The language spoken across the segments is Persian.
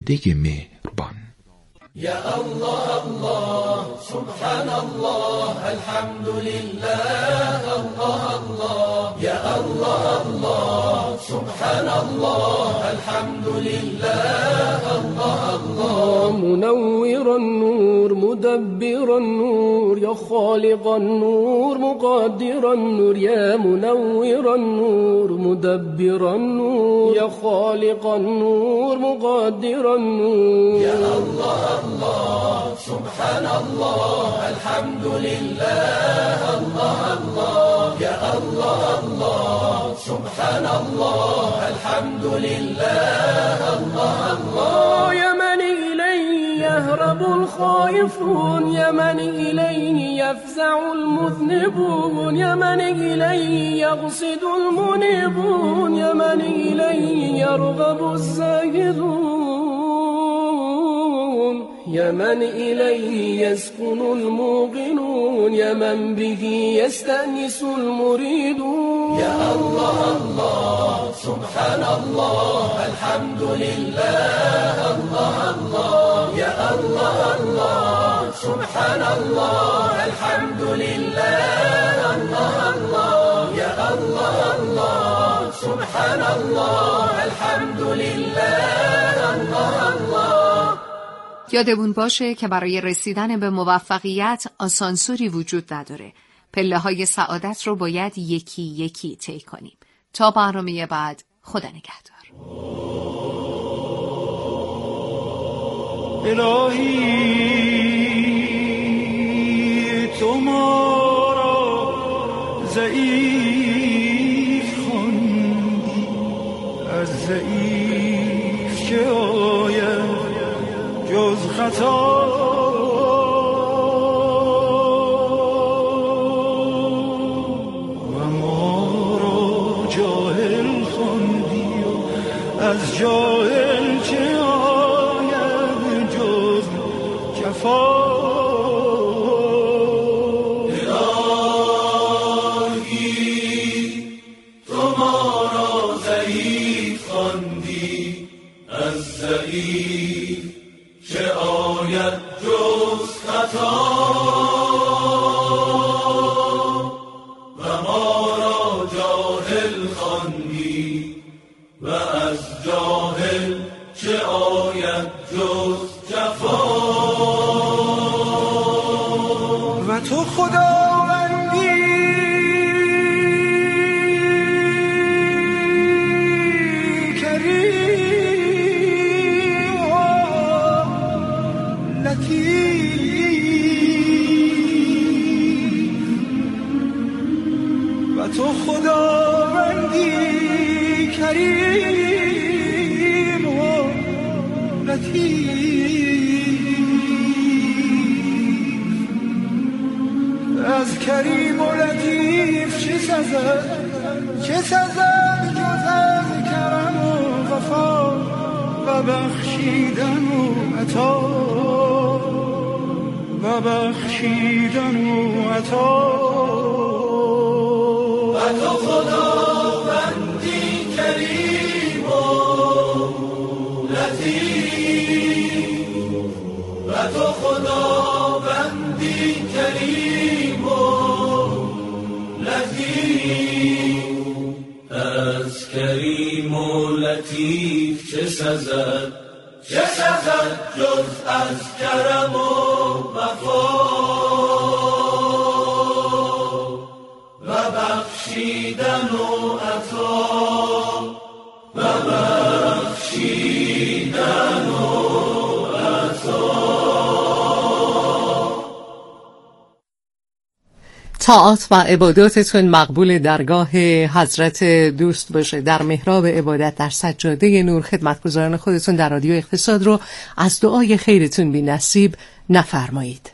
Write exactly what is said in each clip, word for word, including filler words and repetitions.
خداونده مهربان. یا الله الله سبحان الله الحمد لله الله الله یا الله الله سبحان الله الحمد لله الله الله منور النور مدبر النور یا خالق النور مقدر النور یا منور النور مدبر النور یا خالق النور مقدر النور یا الله الله سبحان الله الحمد لله الله الله یا الله الله سبحان الله الحمد لله الله الله یا من الیه یهرب الخائفون یا من الیه یفزع المذنبون یا من الیه یقصد المنیبون یا من الیه یرغب الزاهدون یا من الیه یسکن الموقنون یا من به یستأنس المریدون یا الله الله سبحان الله الحمد لله الله الله یا الله الله سبحان الله الحمد لله الله الله یا الله الله سبحان الله الحمد لله الله الله. یادمون باشه که برای رسیدن به موفقیت آسانسوری وجود نداره. پله های سعادت رو باید یکی یکی طی کنیم. تا برنامه بعد، خدا نگهدار. الهی تو ما را ضعیف خوندی، از ضعیف که آید جز خطا و ما را جاهل خوندی و از جاهل چه آید جز جفا. الهی تو ما را ضعیف خواندی، از ضعیف چه آید جز خطا و ما را جاهل خواندی و از جاهل چه آید جز جفا. و تو خداوندی تو خداوندی کریم و لطیف، از کریم و لطیف چه سزد، چه سزد جز از کرم و وفا و بخشیدن و عطا و بخشیدن و عطا. و تو خداوندی کریم و لطیف، و تو خداوندی کریم و لطیف، از کریم و لطیف چه سزد، چه سزد جز از کرم و وفا و بخشیدن و عطا و بخشیدن و عطا. طاعات و عباداتتون مقبول درگاه حضرت دوست باشه. در محراب عبادت در سجاده نور خدمتگزاران خودتون در رادیو اقتصاد رو از دعای خیرتون بی نصیب نفرمایید.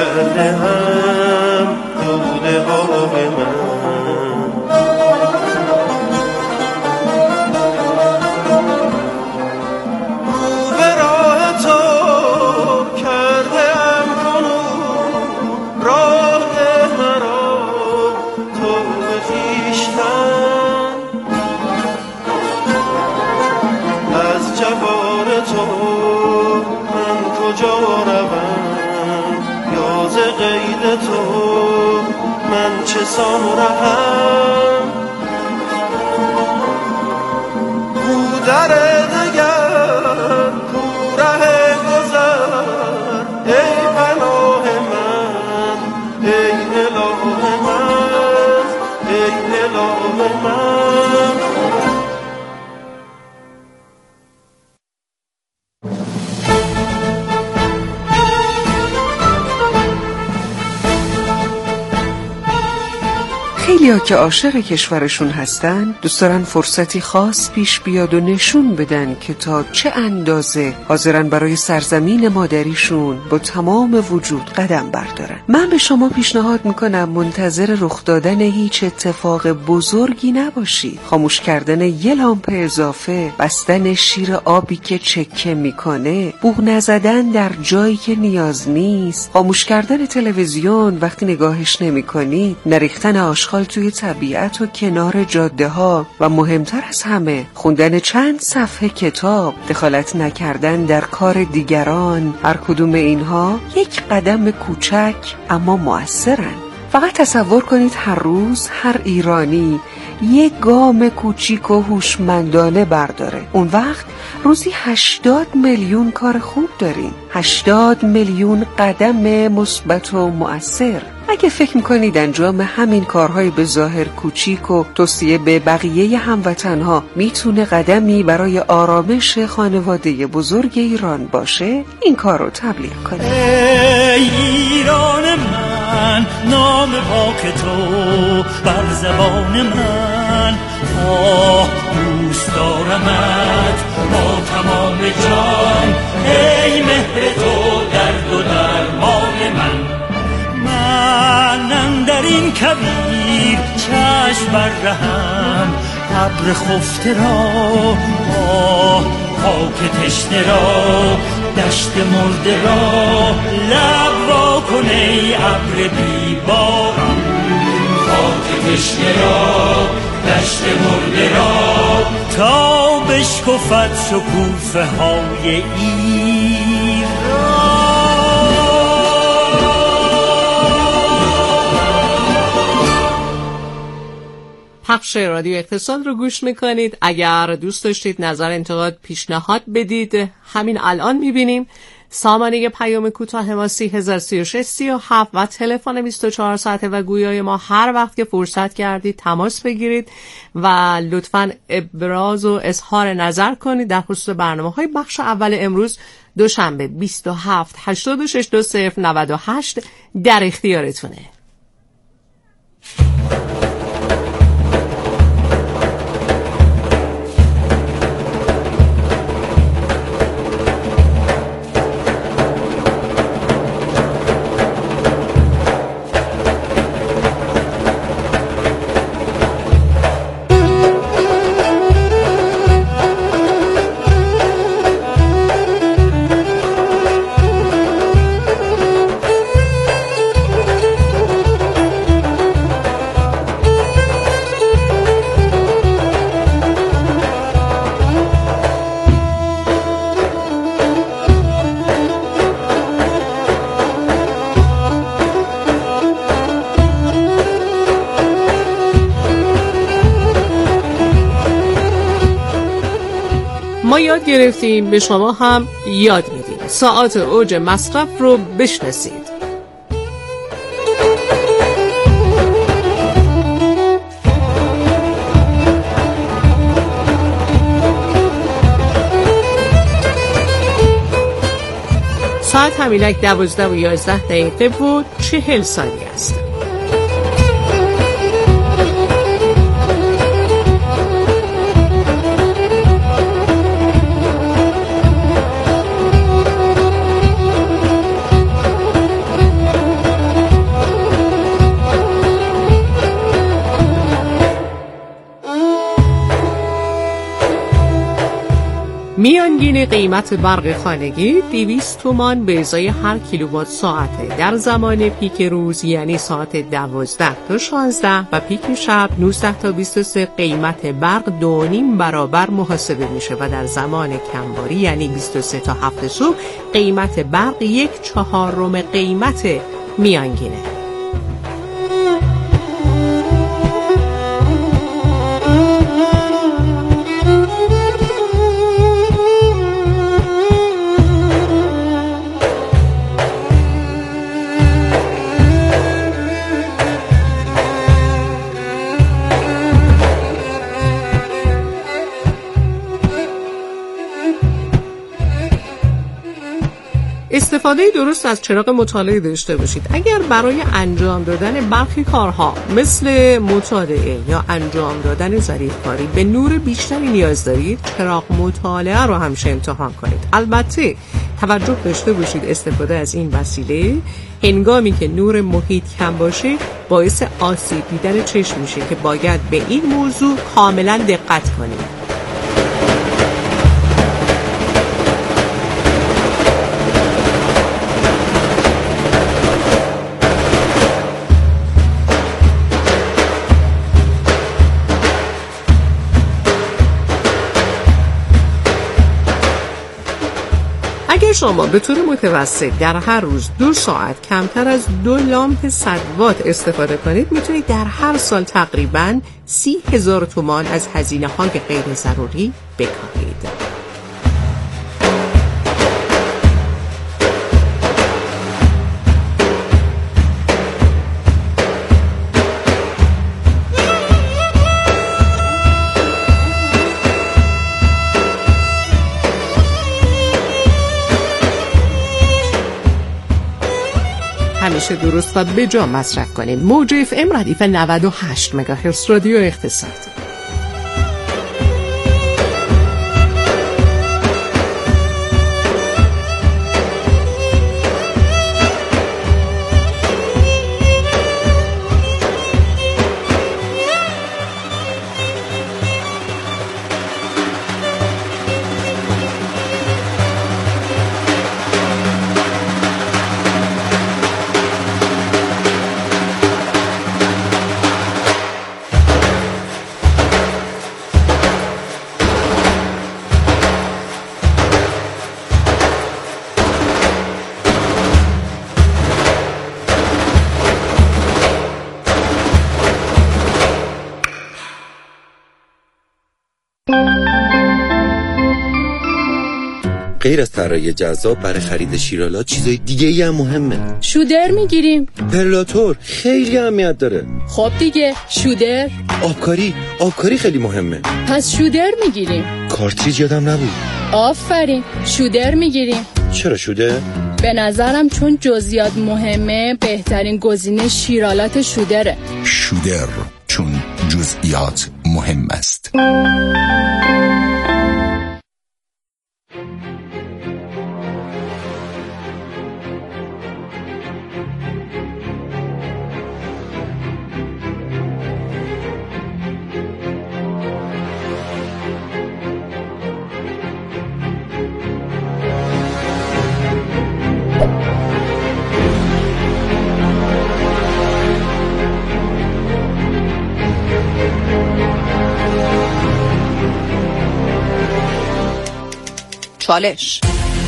کرده هم دود آب من. تو من چه سان رهم بودر دگر کوره گذر ای پناه من ای اله من ای اله من. خیلیا که عاشق کشورشون هستن دوست دارن فرصتی خاص پیش بیاد و نشون بدن که تا چه اندازه حاضرن برای سرزمین مادریشون با تمام وجود قدم بردارن. من به شما پیشنهاد میکنم منتظر رخ دادن هیچ اتفاق بزرگی نباشید. خاموش کردن یه لامپ اضافه، بستن شیر آبی که چکه میکنه، بوق نزدن در جایی که نیاز نیست، خاموش کردن تلویزیون وقتی نگاهش نمیکنید، نریختن آشغال توی طبیعت و کنار جاده ها و مهمتر از همه خوندن چند صفحه کتاب، دخالت نکردن در کار دیگران. هر کدوم اینها یک قدم کوچک اما مؤثرن. فقط تصور کنید هر روز هر ایرانی یک گام کوچیک و هوشمندانه برداره. اون وقت روزی هشتاد میلیون کار خوب داریم، هشتاد میلیون قدم مثبت و مؤثر. اگه فکر میکنید انجام همین کارهای به ظاهر کوچیک و توصیه به بقیه هموطنها میتونه قدمی برای آرامش خانواده بزرگ ایران باشه، این کار رو تبلیغ کنید. ای ایران من، نام پاک تو بر زبان من، آه دوست دارمت با تمام جان، ای مهر تو درد و درمان من. من اندر این کویر چشم بر رهم، ابر خفته را آه خاک تشنه را، دشت مرده را لب وا کن ای ابر بی باران. خاک تشنه را دشت مرده را تا بشکفد شکوفه های ایران. پخش رادیو اقتصاد رو گوش میکنید. اگر دوست داشتید نظر، انتقاد، پیشنهاد بدید، همین الان میبینیم. سامانه پیام کوتاه ما سی هزار سی و شش سی و هفت و تلفن بیست و چهار ساعته و گویای ما هر وقت که فرصت کردید تماس بگیرید و لطفاً ابراز و اظهار نظر کنید در خصوص برنامه‌های بخش اول امروز دوشنبه بیست و هفت هشتاد و شش دو صفر نود و هشت در اختیارتونه. ما یاد گرفتیم، به شما هم یاد میدیم. ساعات اوج مصرف رو بشناسید. ساعت همینک دوازده و یازده دقیقه و چهل ثانیه است. میانگین قیمت برق خانگی دویست تومان به ازای هر کیلووات ساعته در زمان پیک روز، یعنی ساعت دوازده تا شانزده و پیک شب نوزده تا بیست و سه قیمت برق دو نیم برابر محاسبه میشه و در زمان کمباری یعنی بیست و سه تا هفت صبح قیمت برق یک چهارم قیمت میانگینه. استفاده درست از چراغ مطالعه داشته باشید. اگر برای انجام دادن برخی کارها مثل مطالعه یا انجام دادن ظریف‌کاری به نور بیشتری نیاز دارید، چراغ مطالعه رو همیشه امتحان کنید. البته توجه داشته باشید استفاده از این وسیله هنگامی که نور محیط کم باشه باعث آسیب دیدن چشم میشه که باید به این موضوع کاملا دقت کنید. اگر شما به طور متوسط در هر روز دو ساعت کمتر از دو لامپ صد وات استفاده کنید میتونید در هر سال تقریباً سی هزار تومان از هزینه های غیر ضروری بکاهید. همیشه درست و به جا مصرف کنید. موج اف ام ردیف نود و هشت مگاهرتز رادیو اقتصاد. غیر از طراحی جذاب برای خرید شیرالات چیزای دیگه ای هم مهمه. شودر میگیریم. پرلاتور خیلی اهمیت داره. خب دیگه شودر. آبکاری آبکاری خیلی مهمه. پس شودر میگیریم. کارتریج یادم نبود. آفرین شودر میگیریم. چرا شودر؟ به نظرم چون جزئیات مهمه بهترین گزینه شیرالات شودره. شودر چون جزئیات مهم است. چالش.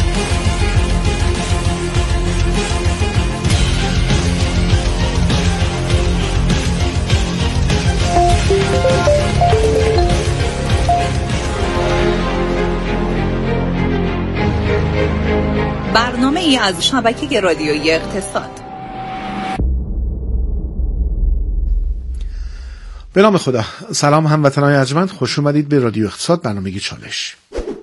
برنامه ای از شبکه رادیویی اقتصاد. به نام خدا. سلام هموطنان ارجمند، خوش اومدید به رادیو اقتصاد، برنامه چالش.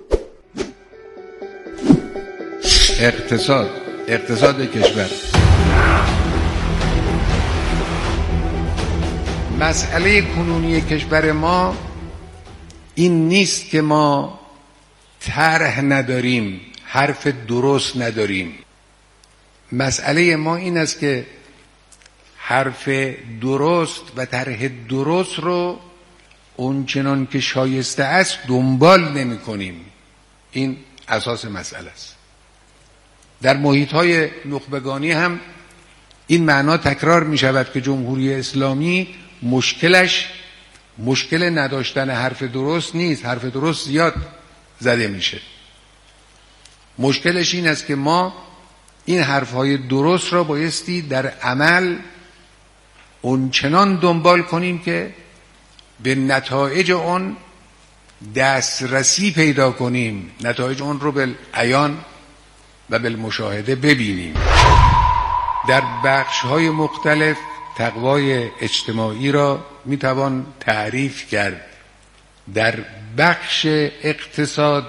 اقتصاد اقتصاد کشور. مسئله کنونی کشور ما این نیست که ما طرح نداریم، حرف درست نداریم. مسئله ما این است که حرف درست و طرح درست رو اونچنان که شایسته است دنبال نمی کنیم. این اساس مسئله است. در محیط‌های نخبگانی هم این معنا تکرار می شود که جمهوری اسلامی مشکلش مشکل نداشتن حرف درست نیست، حرف درست زیاد زده میشه. مشکلش این است که ما این حرفهای درست را بایستی در عمل اونچنان دنبال کنیم که به نتایج اون دسترسی پیدا کنیم، نتایج اون رو بالعیان و بالمشاهده ببینیم. در بخش‌های مختلف تقوای اجتماعی را میتوان تعریف کرد. در بخش اقتصاد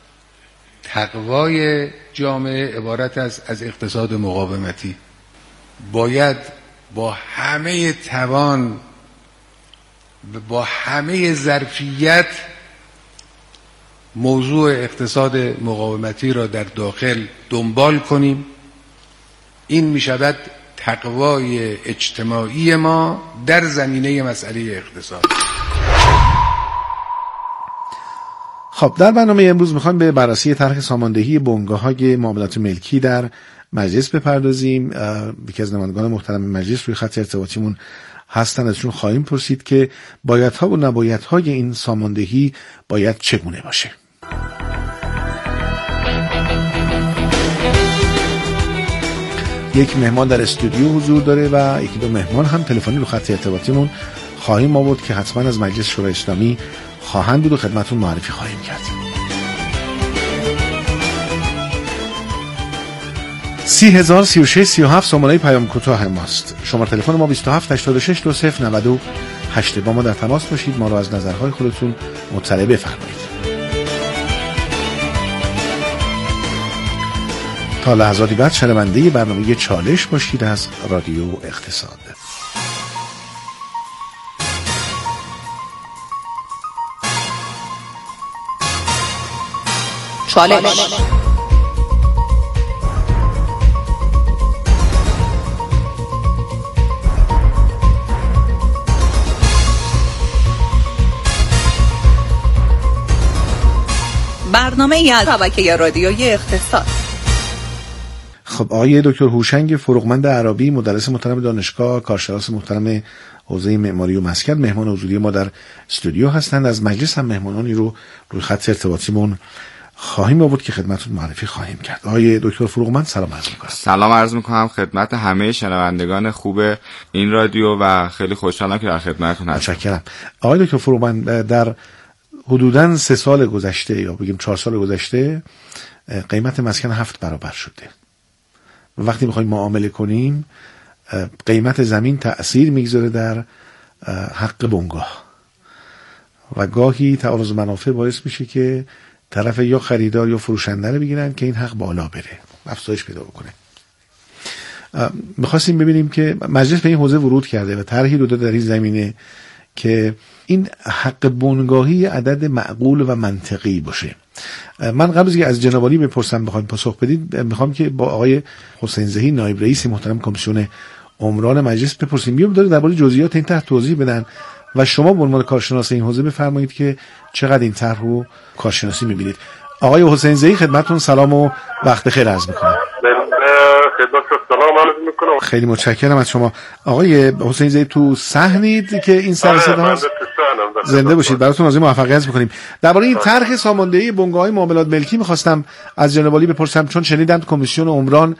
تقوای جامعه عبارت است از اقتصاد مقاومتی. باید با همه توان و با همه ظرفیت موضوع اقتصاد مقاومتی را در داخل دنبال کنیم. این می شود تقوای اجتماعی ما در زمینه مسئله اقتصاد. خب در برنامه امروز میخوایم به بررسی طرح ساماندهی بنگاه‌های معاملات ملکی در مجلس بپردازیم. یکی از نمایندگان محترم مجلس روی خط ارتباطیمون هستن، ازشون خواهیم پرسید که بایدها و نبایدهای این ساماندهی باید چگونه باشه. یک مهمان در استودیو حضور داره و یکی دو مهمان هم تلفنی رو خط ارتباطیمون خواهیم آورد که حتما از مجلس شورای اسلامی خواهند بود و خدمتتون معرفی خواهیم کرد. سی هزار سی و شش سی و هفت شماره پیام کوتاه ماست. شماره تلفن ما بیست و هفت هشتاد و شش دو صفر نود و هشت. با ما در تماس باشید، ما رو از نظرهای خودتون مطلع بفرمایید. تا لحظاتی بعد شنونده برنامه چالش باشید از رادیو اقتصاد. چالش. برنامه از شبکه رادیوی اقتصاد. خب آقای دکتر هوشنگ فروغمند عربی، مدرس محترم دانشگاه، کارشناس محترم حوزه معماری و مسکن، مهمان حضوری ما در استودیو هستند. از مجلس هم مهمانانی رو روی خط ارتباطیمون خواهیم آورد که خدمتتون معرفی خواهیم کرد. آقای دکتر فروغمند سلام عرض می‌کنم. سلام عرض می‌کنم خدمت همه شنوندگان خوب این رادیو و خیلی خوشحالم که در خدمتتون هستم. متشکرم. آقای دکتر فروغمند، در حدوداً سه سال گذشته یا بگیم چهار سال گذشته قیمت مسکن هفت برابر شده. وقتی میخوایم معامله کنیم قیمت زمین تأثیر میگذاره در حق بنگاه و گاهی تعارض منافع باعث میشه که طرف یا خریدار یا فروشنده رو بگیرن که این حق بالا بره، افزایش پیدا بکنه. میخواستیم ببینیم که مجلس به این حوزه ورود کرده و طرحی رو داده در این زمینه که این حق بنگاهی عدد معقول و منطقی باشه. من قبل از اینکه از جناب عالی بپرسم بخواید پاسخ بدید، میخوام که با آقای حسین زهی نایب رئیس محترم کمیسیون عمران مجلس بپرسیم، بیام داره درباره جزئیات این طرح توضیح بدن و شما به عنوان کارشناس این حوزه بفرمایید که چقدر این طرح رو کارشناسی میبینید. آقای حسین زهی خدمتتون سلام و وقت بخیر عرض میکنم. خدمت سلام عرض میکنم. خیلی متشکرم از شما. آقای حسین زهی تو صحنید که این سر صدا هست؟ زنده باشید، براتون آرزوی موفقیت میکنیم. درباره این طرح ساماندهی بنگاه‌های معاملات ملکی میخواستم از جناب عالی بپرسم، چون شنیدم کمیسیون عمران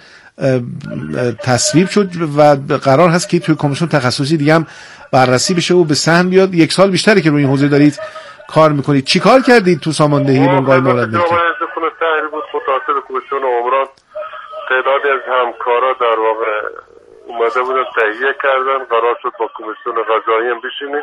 تصویب شد و قرار هست که توی کمیسیون تخصصی دیگه هم بررسی بشه و به سهم بیاد. یک سال بیشتره که روی این حوزه دارید کار میکنید. چی کار کردید تو ساماندهی بنگاه‌های معاملات ملکی؟ متأثر کمیسیون عمران تعدادی از همکارا در واقع اومده بودن تهیه کردن، قرار شد با کمیسیون قضایی هم بشینیم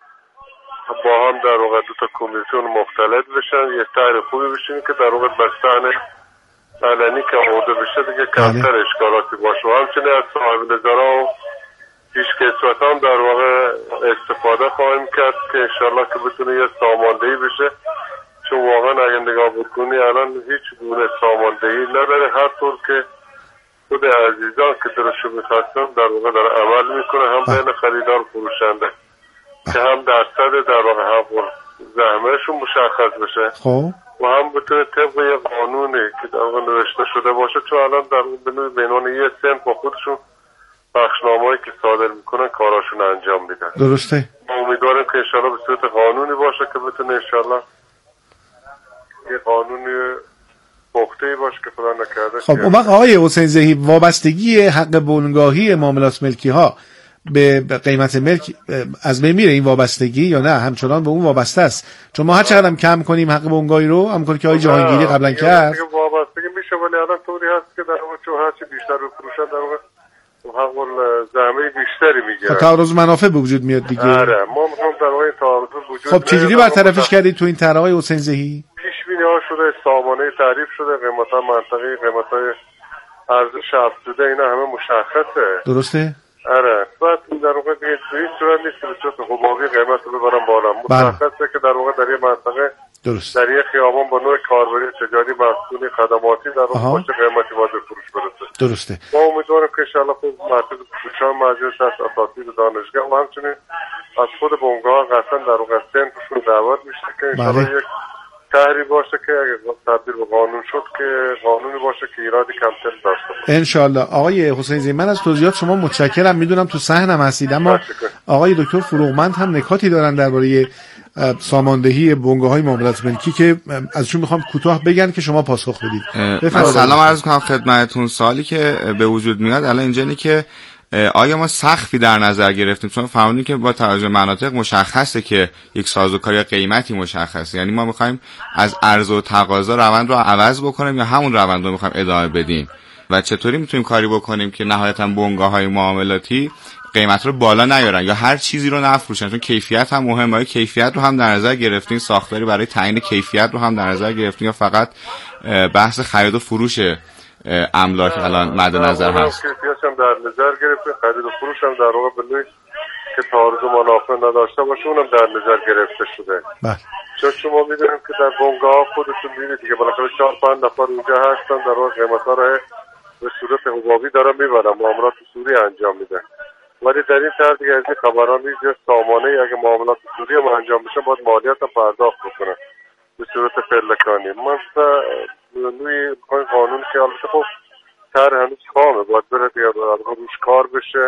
با هم در واقع دو تا کمیسیون مختلط بشن، یه طرح خوبی بشینیم که در واقع بستن علنی که آورده بشه دیگه کمتر اشکالاتی باشه و همچنین از صاحب نظرها و پیش کسوت هم در واقع استفاده خواهیم کرد که انشالله که بتونه یه ساماندهی بشه، چون واقعا اگه نگاه بکنی الان هیچ گونه ساماندهی نداره، هر طور که خود عزیزان که درشو میخواستن در واقع در عمل میکنه، هم بین خریدار فروشنده که هم درصد در واقع هم زحمهشون مشخص بشه خب و هم بتونه طبق یه قانونی که در واقع نوشته شده باشه، چون الان در به عنوان یه سن با خودشون بخشنامه‌ای که صادر میکنن کاراشون انجام میدن. درسته. ما امیدواریم که انشالله به صورت قانونی باشه که بتونه انشالله یه قانونی پخته‌ای باشه که خدا نکرده. خب اون وقت آقای حسین زهی، وابستگی حق بنگاهی معاملات ملکی ها به قیمت ملک از بین میره این وابستگی یا نه همچنان به اون وابسته است؟ چون ما هر چقدر هم کم کنیم حق بنگاهی رو، همونطور که آقای جهانگیری قبلا کرد، وابستگی میشه، ولی الان طوری هست که در واقع چون هرچی بیشتر بفروشن در واقع حق الزحمه بیشتری میگیرن، تعارض منافع به وجود میاد دیگه. آره ما میخوام در واقع تعارض وجود. خب چجوری برطرفش کردید تو این طرح های حسین زهی؟ پیش بینی ها شده، سامانه تعریف شده، قیمت ها منطقی، قیمت های ارزش افزوده، اینا همه مشخصه. درسته؟ آره بعد در واقع دیگه توی صورت نیست که به صورت حبابی قیمت رو ببرم بالا. مشخصه که در واقع در یه منطقه درست در یه خیابان با نوع کاربری تجاری مسئولی خدماتی در واقع باشه قیمتی باید به فروش برسه. درسته. ما امیدواریم که انشالله خود مرکز پوشان مجلس از اساتید دانشگاه و همچنین از خود بنگاه قطعا در واقع سنفشون دعوت میشه که انشالله یک طرحی باشه که اگه تبدیل به قانون شد که قانونی باشه که ایرادی کمتر داشته باشه انشالله. آقای حسین زهی من از توضیحات شما متشکرم، میدونم تو صحنم هستید، اما آقای دکتر فروغمند هم نکاتی دارن درباره ساماندهی بنگاه‌های معاملات ملکی که ازشون میخوام کوتاه بگن که شما پاسخ بدید. سلام عرض کنم خدمتتون. سوالی که به وجود میاد الان اینجا اینه که آیا ما سقفی در نظر گرفتیم؟ چون فهمیدیم که با توجه مناطق مشخصه که یک سازوکار یا قیمتی مشخصه، یعنی ما میخوایم از عرضه و تقاضا روند رو عوض بکنیم یا همون روند رو میخوایم ادامه بدیم و چطوری میتونیم کاری بکنیم که نهایتا بنگاه‌های معاملاتی قیمت رو بالا نیارن یا هر چیزی رو نفروشن، چون کیفیت هم مهمه. کیفیت رو هم در نظر گرفتین، ساختاری برای تعیین کیفیت رو هم در نظر گرفتین یا فقط بحث خرید و فروش املاک الان مد نظر هست؟ کیفیت هم در نظر گرفتیم، خرید و فروش هم در واقع به نوعی که تعارض و منافع نداشته باشه اونم در نظر گرفته شده. بله. چون شما میدونیم که در بنگاه خودتون میبینید دیگه بالاخره چهار پنج نفر اونجا هستن در واقع قیمتا رو به صورت حبابی دارن میبرن، معاملات سوری انجام میدن. ولی در این طرح دیگه از این خبران نیست یا سامانه ای اگه معاملات سوری هم انجام بشه باید مالیات هم پرداخت بکنن به صورت پلکانی. مثلا نوعی قانون که البته خب طرح هنوز خامه باید بره دیگه روش کار بشه،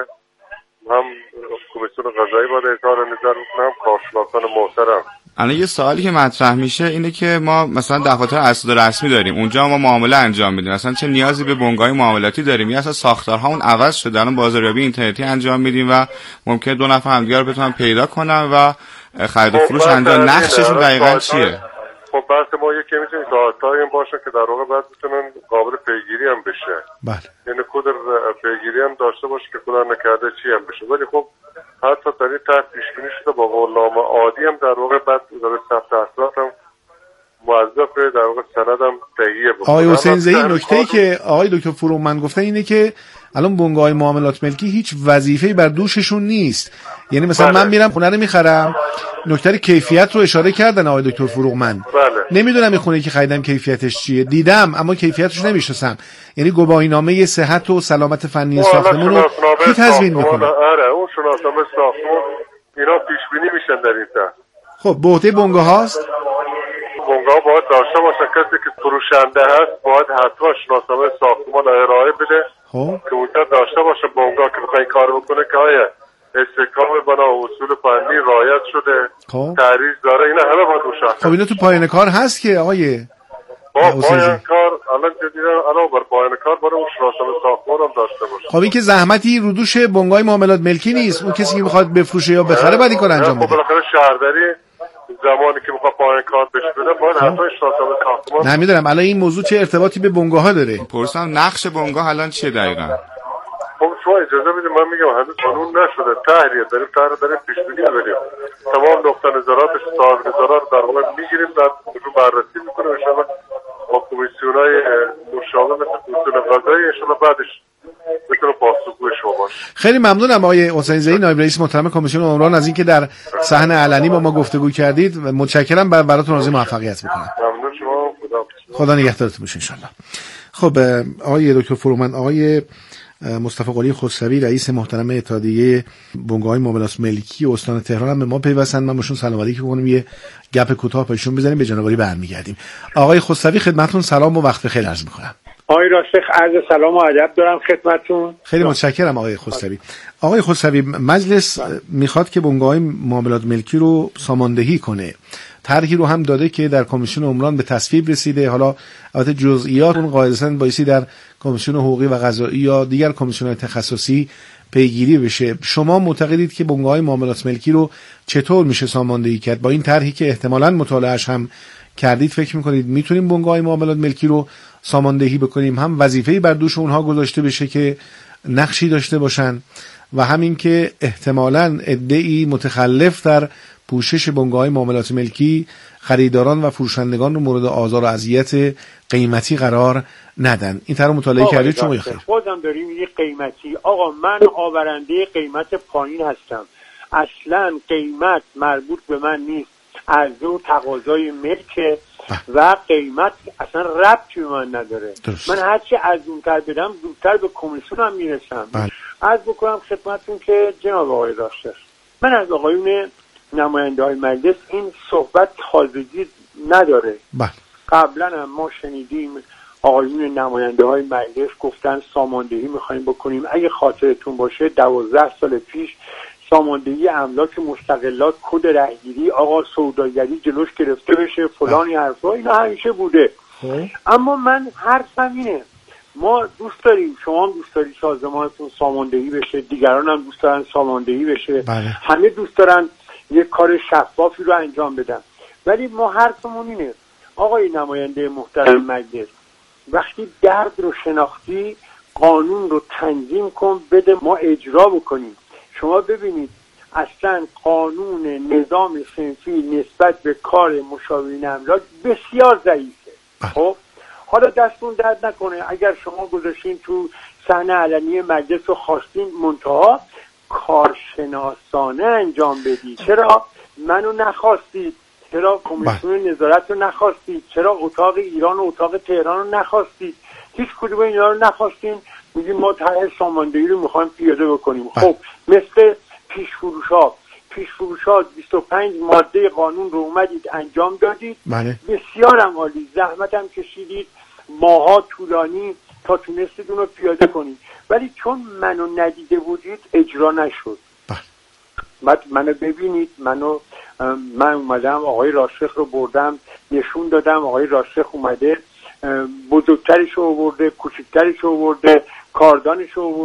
هم کمیسیون قضایی باید اظهار نظر بکنه، هم کارشناسان محترم. الان یه سوالی که مطرح میشه اینه که ما مثلا دفاتر اسناد رسمی داریم، اونجا ما معامله انجام میدیم، مثلا چه نیازی به بنگاه معاملاتی داریم؟ یا اصلا ساختارهامون عوض شده، الان بازاریابی اینترنتی انجام میدیم و ممکنه دو نفر همدیگه رو بتونن پیدا کنن و خرید و فروش انجام. نقششون دقیقاً چیه؟ خب بحث ما یکی میتونه ساعتایی هم باشه که در واقع بعد بتونن قابل پیگیری هم بشه. بله. یعنی کد پیگیری هم داشته باشه که خدا نکرده چی هم بشه. ولی خب حتی در این طرح پیش بینی شده با قولنامه عادی هم در واقع بعد اداره ثبت اصلاح هم موظفه در واقع سند هم تهیه بکنه. آقای حسین زهی نکته‌ای که آقای دکتر فروغمند گفتن اینه که الان بنگاه‌های معاملات ملکی هیچ وظیفه‌ای بر دوششون نیست. یعنی مثلا بله. من میرم خونه رو میخرم، نکته کیفیت رو اشاره کردن آقای دکتر فروغمند. بله. نمیدونم این خونه که خریدم کیفیتش چیه، دیدم اما کیفیتش نمیشناسم. یعنی گواهینامه صحت و سلامت فنی ساختمون رو کی تضمین میکنه؟ آره اون شناسنامه ساختمون اینا پیش بینی میشن در این طرح. خب به عهده بنگاه هاست؟ بنگاه باید داشته باشه، کسی که فروشنده هست باید حتما شناسنامه ساختمان ارائه بده. خب که اونجا داشته باشه بنگاه که بخوای کار بکنه که آیا استحکام بنا اصول فنی رعایت شده، خب تعریض داره، اینا همه باید مشخص. خب اینا تو پایان کار هست که آقای با پایان کار الان جدیدن الان بر پایان کار برای اون شناسنامه ساختمان هم داشته باشه. خب این که زحمتی رو دوش بنگاه معاملات ملکی نیست، اون کسی که میخواد بفروشه یا بخره باید این کار انجام بده. خب بالاخره شهرداری زمانی که میخواد پایان کار بشه بده باید حتما شناسنامه ساختمان. نمیدونم الان این موضوع چه ارتباطی به بنگاه ها داره؟ پرسام نقش بنگاه الان چیه دقیقاً؟ خب شما اجازه بدید من میگم هنوز قانون نشده، طرحیه داریم طرح داریم پیش بینی بریم، تمام نقطه نظراتش صاحب نظرات در واقع میگیریم، بعد رو بررسی میکنیم ان شاءالله با کمیسیونای مشابه مثل کمیسیون قضایی ان شاءالله بعدش بتونه پاسخگوی شما باشه. خیلی ممنونم آقای حسین زهی نایب رئیس محترم کمیسیون عمران از اینکه در صحن علنی با ما گفتگو کردید. متشکرم، براتون آرزوی موفقیت میکنم. ممنون شما، خدا خدا نگهدارتون باشه ان شاءالله. خب آقای دکتر فروغمند، آقای مصطفی قلی خسروی رئیس محترم اتحادیه بنگاه‌های معاملات ملکی استان تهران هم به ما پیوستن. من باشون سلام علیک کنیم، یه گپ کوتاه پیشون بزنیم، به جناب قلی برمیگردیم. آقای خسروی خدمتتون سلام و وقت بخیر عرض می‌کنم. آقای راسخ عرض سلام و ادب دارم خدمتتون. خیلی متشکرم آقای خسروی. آقای خسروی، مجلس میخواد که بنگاه‌های معاملات ملکی رو ساماندهی کنه. طرحی رو هم داده که در کمیسیون عمران به تصویب رسیده. حالا البته جزئیات اون قاعدتاً بایستی در کمیسیون حقوقی و قضایی یا دیگر کمیسیون‌های تخصصی پیگیری بشه. شما معتقدید که بنگاه‌های معاملات ملکی رو چطور میشه ساماندهی کرد؟ با این طرحی که احتمالاً مطالعه‌اش هم کردید، فکر می‌کنید میتونیم بنگاه‌های معاملات ملکی رو ساماندهی بکنیم، هم وظیفه‌ای بر دوش اونها گذاشته بشه که نقشی داشته باشن و همین که احتمالاً عده‌ای متخلف در پوشش بنگاه‌های معاملات ملکی خریداران و فروشندگان رو مورد آزار و اذیت قیمتی قرار ندن. این طرح مطالعه کردید شما؟ خیر، خودم داریم یه قیمتی. آقا من آورنده قیمت پایین هستم، اصلا قیمت مربوط به من نیست، عرضه و تقاضای ملک و قیمت اصلا ربطی به من نداره. درست. من هرچی از اونتر بدم زودتر به کمیسیون هم میرسم. عرض بکنم خدمتتون که جناب آقای راسخ، من از آقایون نماینده های مجلس این صحبت تازگی نداره. بله. قبلا هم ما شنیدیم آقایون نماینده های مجلس گفتن ساماندهی میخوایم بکنیم. اگه خاطرتون باشه دوازده سال پیش ساماندهی املاک مستقلات، کد رأیگیری، آقا سوداگری جلوش گرفته بشه، فلانی حرفا، اینا همیشه بوده. اما من حرفم اینه، ما دوست داریم، شما هم دوست دارید سازمانتون ساماندهی بشه، دیگران هم دوست دارن ساماندهی بشه. بله. همه دوست دارن یک کار شفافی رو انجام بدن، ولی ما حرفمون اینه آقای نماینده محترم مجلس، وقتی درد رو شناختی قانون رو تنظیم کن، بده ما اجرا بکنیم. شما ببینید اصلا قانون نظام صنفی نسبت به کار مشاورین املاک بسیار ضعیفه. خب حالا دستون درد نکنه اگر شما گذاشتین تو صحنه علنی مجلس رو خواستین منتها کارشناسانه انجام بدید. چرا منو نخواستید؟ چرا کمیسیون نظارت رو نخواستید؟ چرا اتاق ایران و اتاق تهران رو نخواستید؟ هیچ کدوم اینا رو نخواستین. میگیم ما طرح ساماندهی رو میخوایم پیاده بکنیم. خب مثل پیش فروشات پیش فروشات بیست و پنج ماده قانون رو اومدید انجام دادید. بله. بسیار هم عالی، زحمت هم کشیدید، ماها طولانی تا تونستید اون رو پیاده کنید، ولی چون منو ندیده بودید اجرا نشد. بعد منو ببینید، منو من اومدم آقای راسخ رو بردم نشون دادم، آقای راسخ اومده بزرگترش رو آورده، کوچکترش رو آورده، کاردانش رو